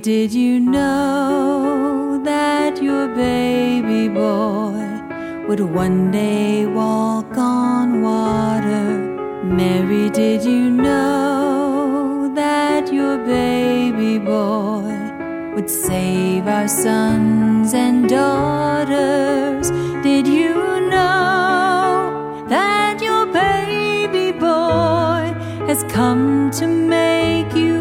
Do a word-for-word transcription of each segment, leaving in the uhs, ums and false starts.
did you know that your baby boy would one day walk on water? Mary, did you know that your baby boy would save our sons and daughters? Did you know that your baby boy has come to make you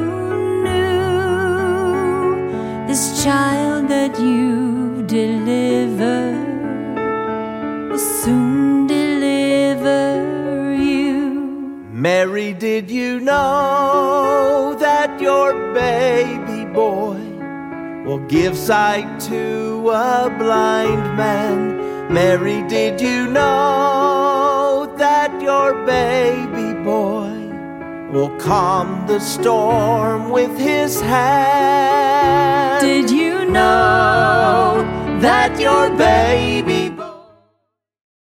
new? This child that you've delivered will soon deliver you. Mary, did you know that your baby boy will give sight to a blind man? Mary, did you know that your baby boy will calm the storm with his hand? Did you know that your baby